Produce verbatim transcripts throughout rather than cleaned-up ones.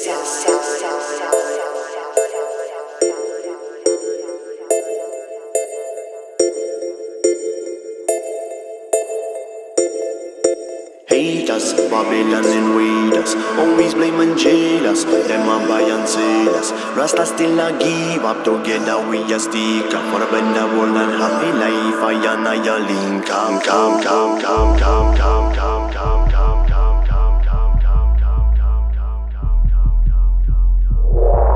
Haters, Babylon invaders, always blame and jealous. Them a buy and sell us. Rasta still a give up. Together we a stick up for a better world and happy life. I and I a link. Come, come, come, come, come, come, come, come, come, come, come, come, come, come, come, come, come, come, come.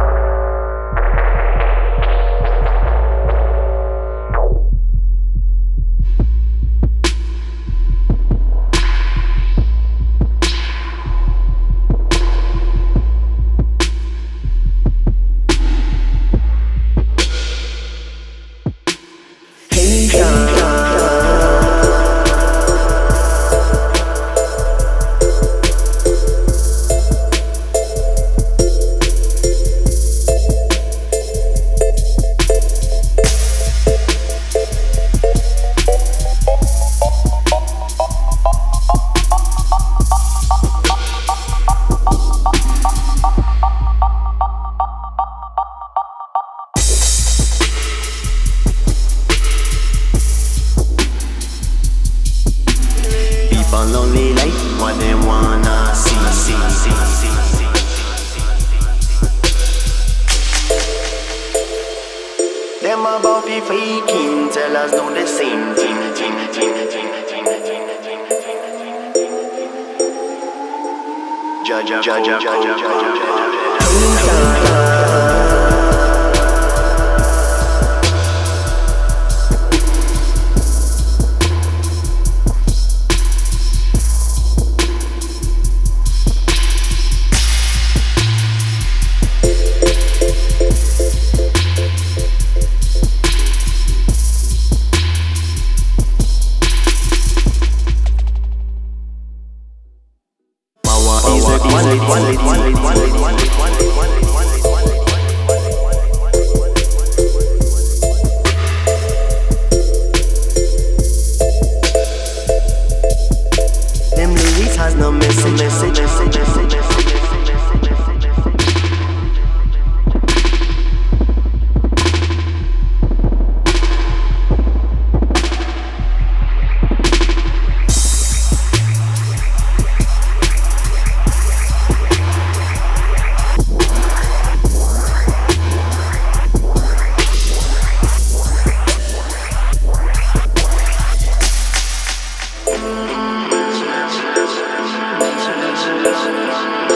Lonely life, what they wanna see, see, see, see, see. Them about be faking, tell us do the same thing, thing, thing, thing, thing, thing, thing, thing. Judge, judge, judge, judge, judge, judge. Them lyrics has no message, message, message, message, message. Yes, yes, yes, yes, yes, yes, yes, yes.